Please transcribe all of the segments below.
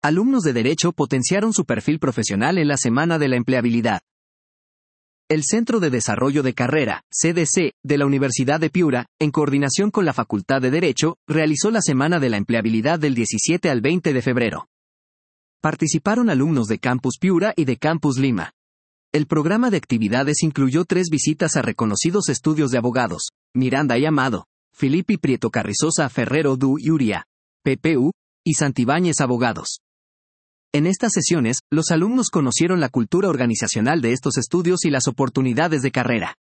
Alumnos de Derecho potenciaron su perfil profesional en la Semana de la Empleabilidad. El Centro de Desarrollo de Carrera, CDC, de la Universidad de Piura, en coordinación con la Facultad de Derecho, realizó la Semana de la Empleabilidad del 17 al 20 de febrero. Participaron alumnos de Campus Piura y de Campus Lima. El programa de actividades incluyó 3 visitas a reconocidos estudios de abogados: Miranda y Amado, Filippi Prieto Carrizosa Ferrero du Iuria, PPU, y Santibáñez Abogados. En estas sesiones, los alumnos conocieron la cultura organizacional de estos estudios y las oportunidades de carrera.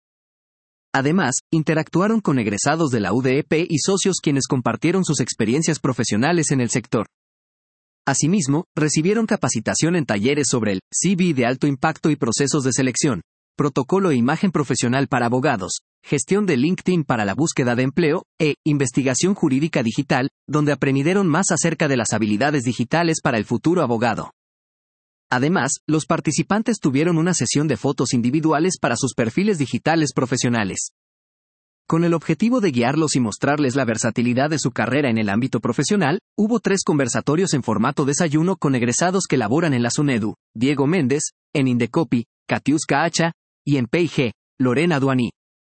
Además, interactuaron con egresados de la UDEP y socios quienes compartieron sus experiencias profesionales en el sector. Asimismo, recibieron capacitación en talleres sobre el CV de alto impacto y procesos de selección, protocolo e imagen profesional para abogados, gestión de LinkedIn para la búsqueda de empleo, e investigación jurídica digital, donde aprendieron más acerca de las habilidades digitales para el futuro abogado. Además, los participantes tuvieron una sesión de fotos individuales para sus perfiles digitales profesionales. Con el objetivo de guiarlos y mostrarles la versatilidad de su carrera en el ámbito profesional, hubo 3 conversatorios en formato desayuno con egresados que laboran en la SUNEDU: Diego Méndez, en Indecopi, Katiuska Hacha, y en P&G, Lorena Duaní.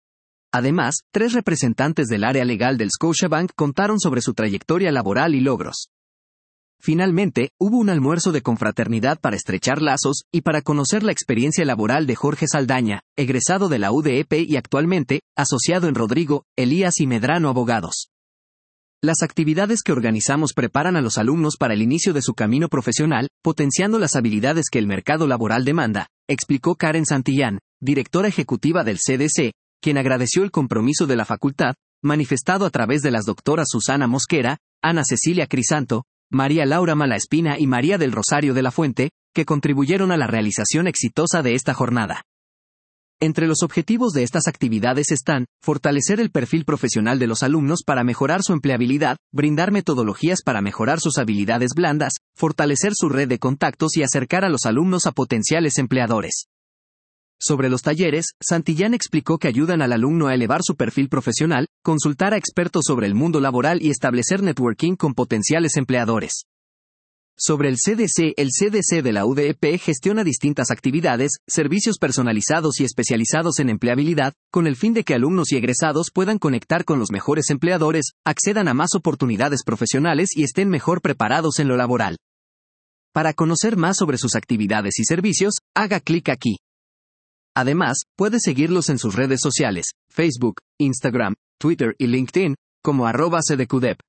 Además, 3 representantes del área legal del Scotiabank contaron sobre su trayectoria laboral y logros. Finalmente, hubo un almuerzo de confraternidad para estrechar lazos y para conocer la experiencia laboral de Jorge Saldaña, egresado de la UDEP y actualmente asociado en Rodrigo, Elías y Medrano Abogados. Las actividades que organizamos preparan a los alumnos para el inicio de su camino profesional, potenciando las habilidades que el mercado laboral demanda, explicó Karen Santillán, directora ejecutiva del CDC, quien agradeció el compromiso de la facultad, manifestado a través de las doctoras Susana Mosquera, Ana Cecilia Crisanto, María Laura Malaespina y María del Rosario de la Fuente, que contribuyeron a la realización exitosa de esta jornada. Entre los objetivos de estas actividades están: fortalecer el perfil profesional de los alumnos para mejorar su empleabilidad, brindar metodologías para mejorar sus habilidades blandas, fortalecer su red de contactos y acercar a los alumnos a potenciales empleadores. Sobre los talleres, Santillán explicó que ayudan al alumno a elevar su perfil profesional, consultar a expertos sobre el mundo laboral y establecer networking con potenciales empleadores. Sobre el CDC de la UDEP gestiona distintas actividades, servicios personalizados y especializados en empleabilidad, con el fin de que alumnos y egresados puedan conectar con los mejores empleadores, accedan a más oportunidades profesionales y estén mejor preparados en lo laboral. Para conocer más sobre sus actividades y servicios, haga clic aquí. Además, puede seguirlos en sus redes sociales, Facebook, Instagram, Twitter y LinkedIn, como @cdqdep.